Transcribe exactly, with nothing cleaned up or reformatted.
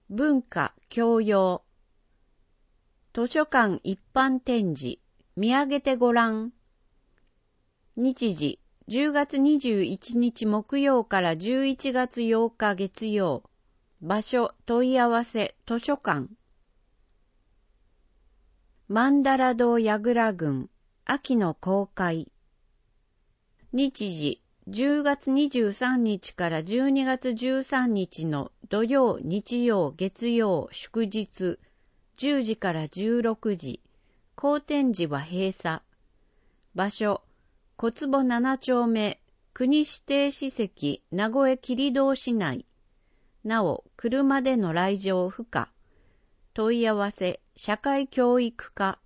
文化教養。図書館一般展示、見上げてごらん。日時、じゅうがつにじゅういちにち木曜からじゅういちがつようか月曜。場所、問い合わせ、図書館。マンダラ堂矢倉郡、秋の公開。日時、じゅうがつにじゅうさんにちからじゅうにがつじゅうさんにちの土曜、日曜、月曜、祝日、じゅうじからじゅうろくじ。後展時は閉鎖。場所、小坪ななちょうめ、国指定史跡、名越切通市内。なお、車での来場不可。問い合わせ、社会教育課。